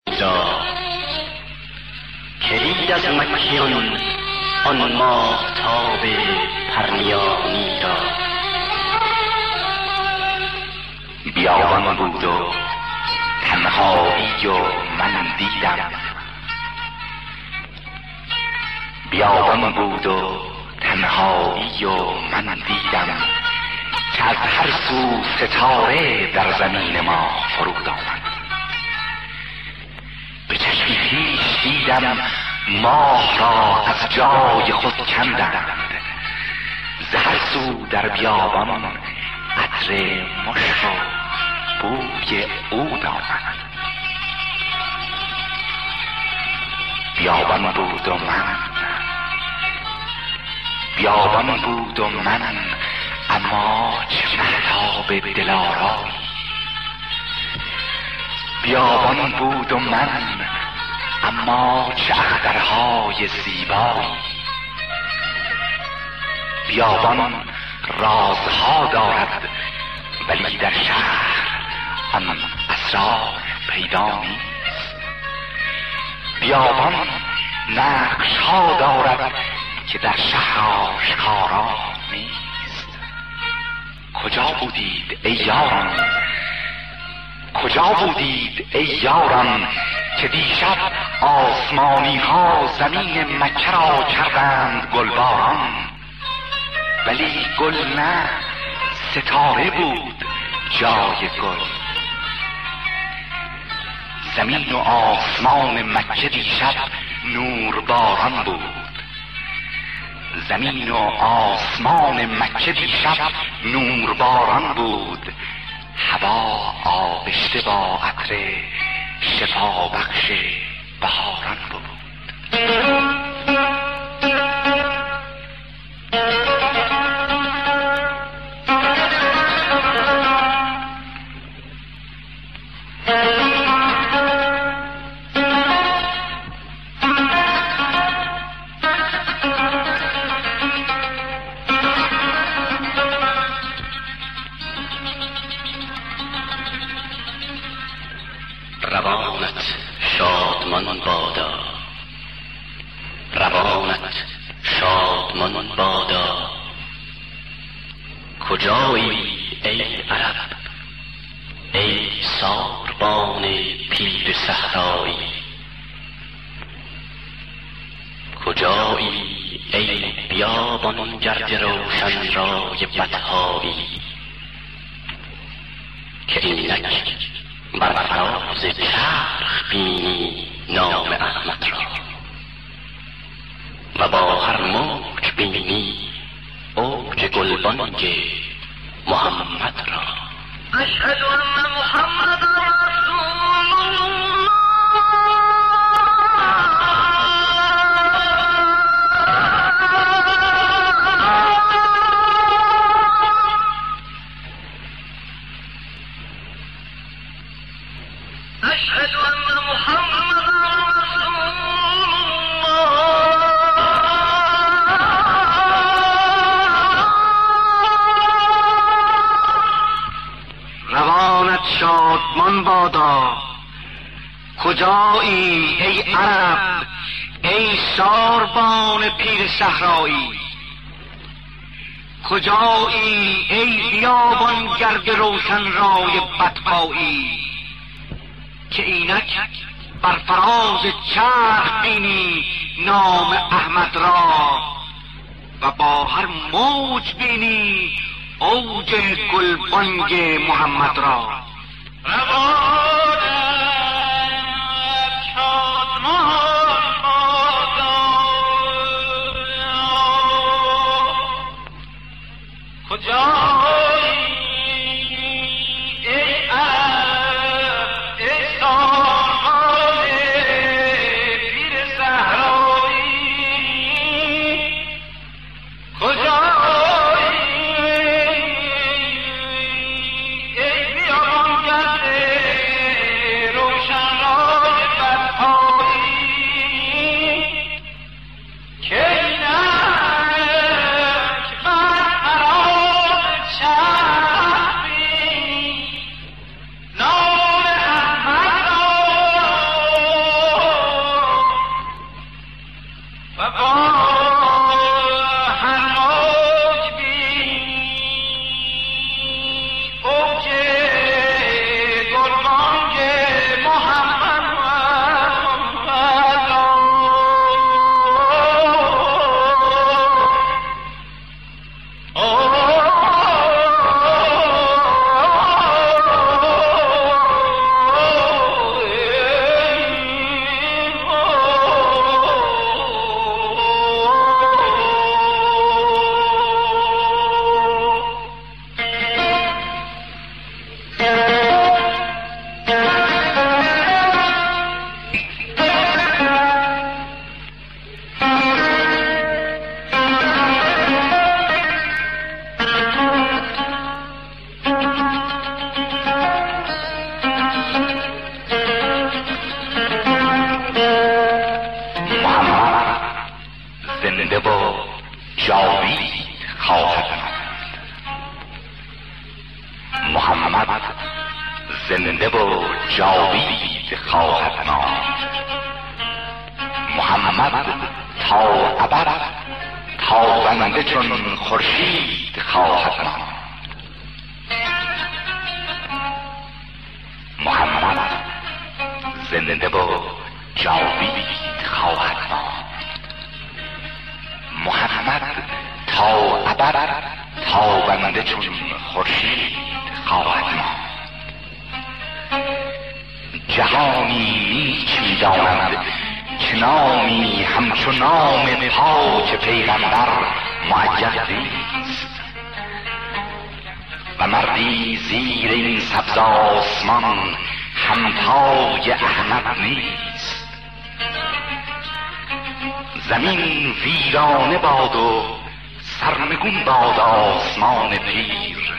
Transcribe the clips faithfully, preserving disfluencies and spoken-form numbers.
کلید از مکیان آن ماهتاب پرنیانی را بیابان بود و تنهایی و من دیدم، بیابان بود و تنهایی و من دیدم که از هر سو ستاره در زمین ما فرود آمد. به چشمی پیش دیدم ماه را از جای خود کندند، ز هر سو در بیابان عطر مشک و بوی عود آمد. بیابان بود و من بیابان بود و من اما چه مهتاب دلارایی. بیابان بود و من اما چه اخترهای زیبایی. بیابان رازها دارد ولی در شهر آن اسرار پیدا نیست. بیابان نقشها دارد که در شهر آشکارا نیست. کجا بودید ای یاران، کجا بودید ای یاران که دیشب آسمانی ها زمین مکه را کردند گلباران، ولی گل نه، ستاره بود جای گل. زمین و آسمان مکه دیشب نورباران بود، زمین و آسمان مکه دیشب نورباران بود. هوا آغشته با عطر شفا بخش بهاران بود. روانت شادمان بادا، روانت شادمان بادا. کجایی ای عرب، ای ساربان پیر صحرایی. کجایی ای بیابان گرد روشن رای بطحایی که اینک بر فراز چرخ بینی نام احمد را و با هر موج بینی اوج گلبانگ محمد را. اشهد ان محمد رسول الله. أشهد أن محمد رسول الله. روانت شادمان بادا. کجایی ای عرب، ای ساربان پیر صحرایی. کجایی ای بیابان گرد روشن رای بطحایی که اینک بر فراز چرخ بینی نام احمد را و با هر موج بینی اوج گلبانگ محمد را. روانت شادمان بادا. کجایی ای عرب، ای ساربان پیر صحرایی. کجایی ای بیابان گرد و جاوید خواهد ماند. محمد زنده و جاوید خواهد ماند. محمد تا ابد تابنده چون خورشید خواهد ماند. محمد زنده و جاوید خواهد ماند. محمد تا ابد تابنده چون خورشید خواهد ماند. جهانی نیک می‌دانند که نامی همچو نام پاک پیغمبر معید نیست و مردی زیر این سبز آسمان همتای احمد نیست. زمین ویرانه باد و سرنگون باد آسمان پیر.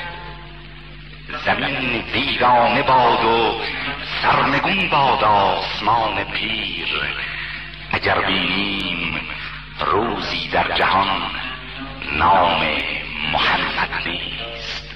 زمین ویرانه باد و سرنگون باد آسمان پیر. اگر بینیم روزی در جهان نام محمد نیست.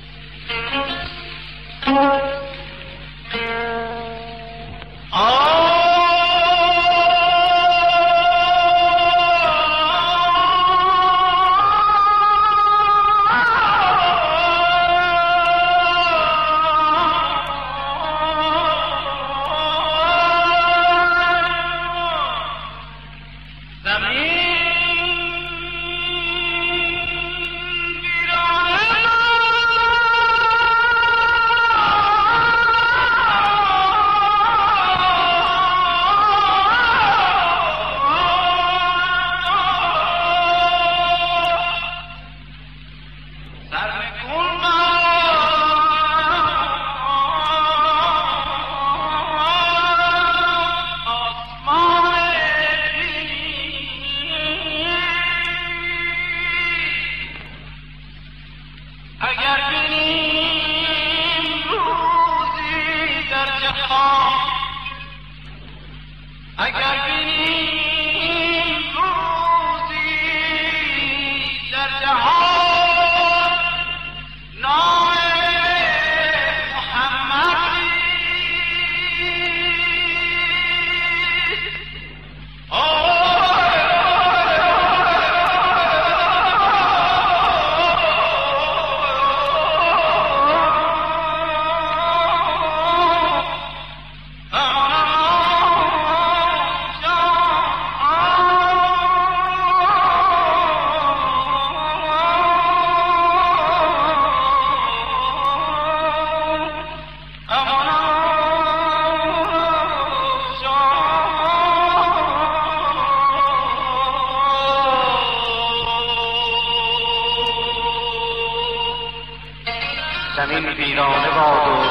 زمین ویرانه باد و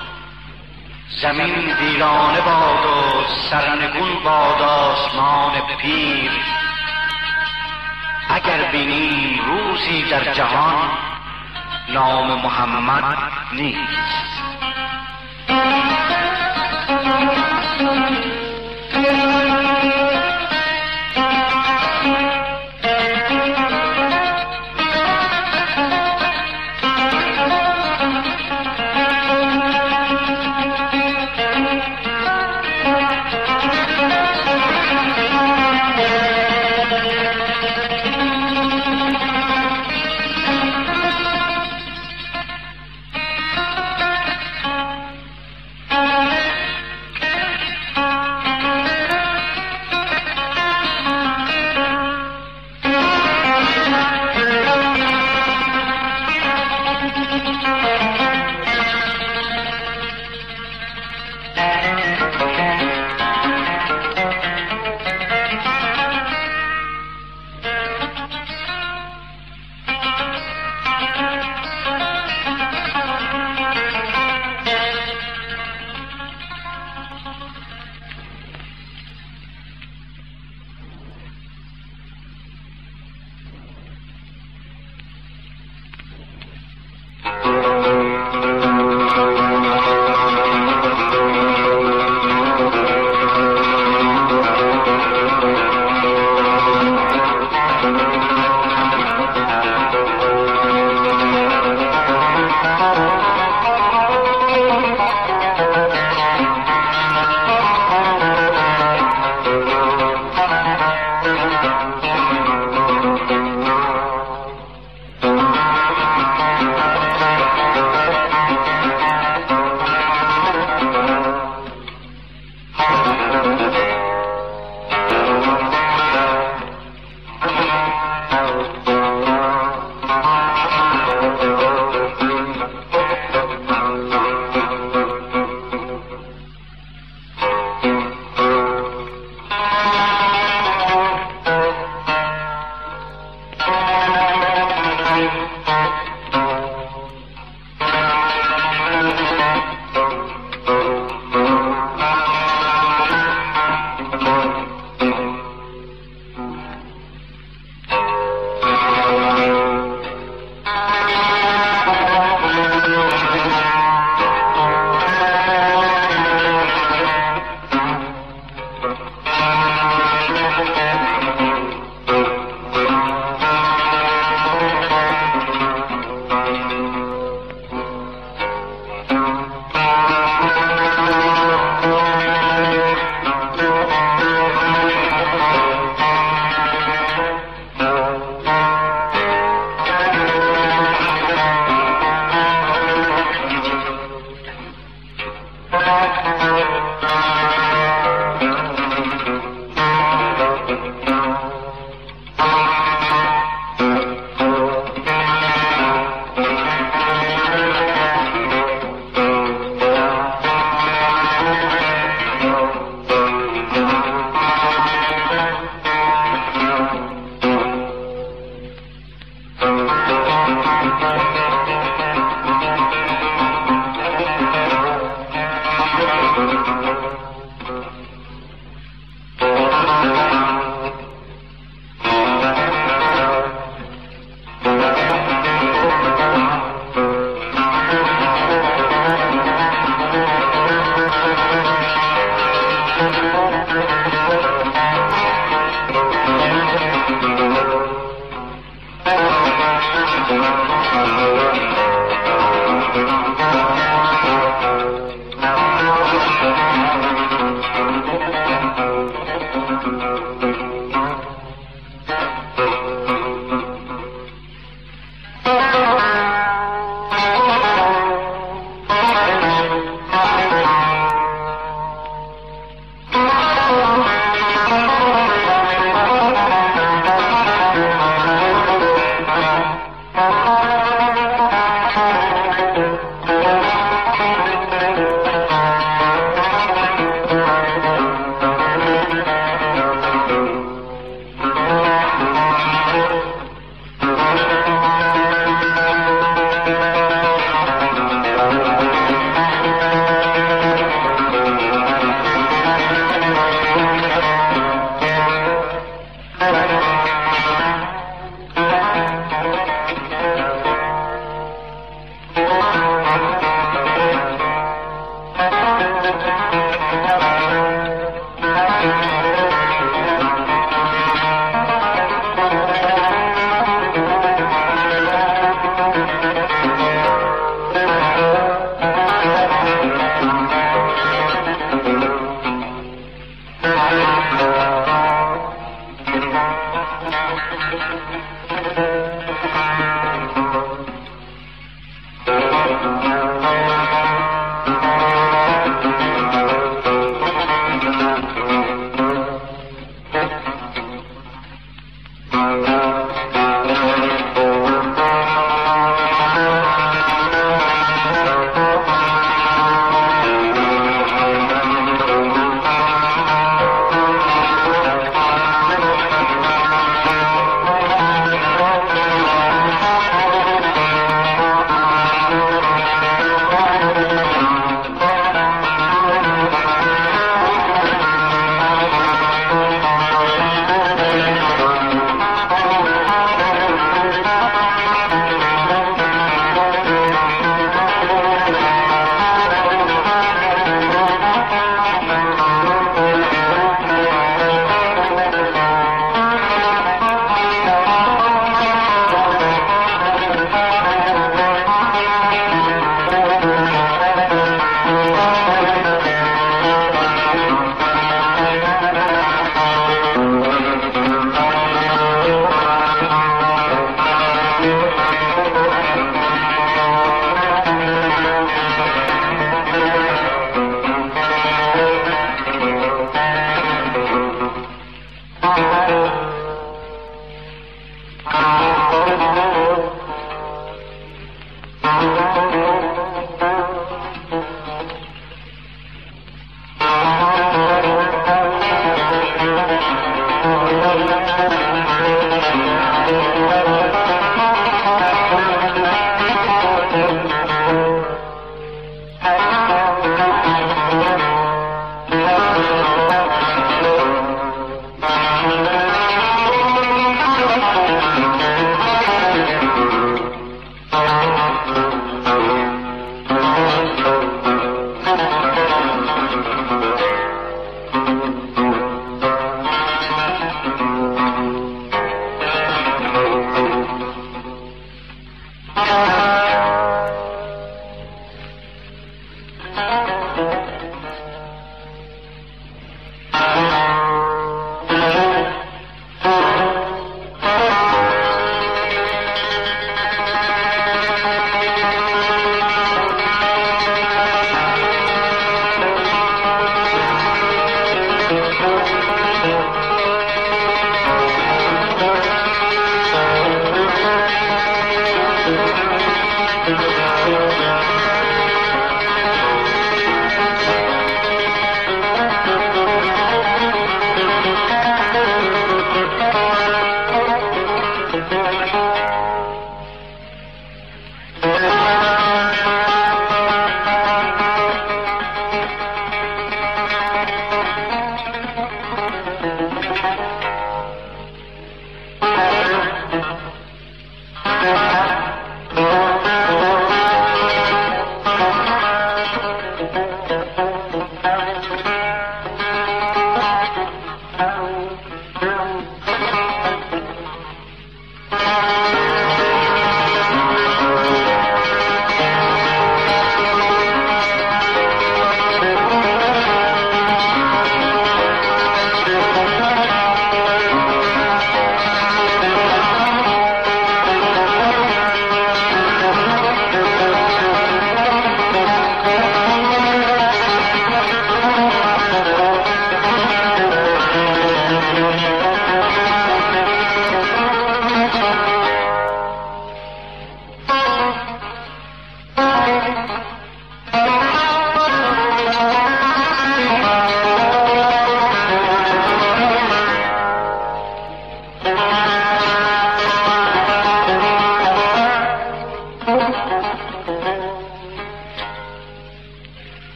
زمین ویرانه باد و سرنگون باد آسمان پیر. اگر بینی روزی در جهان نام محمد نیست.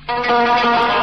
Thank you.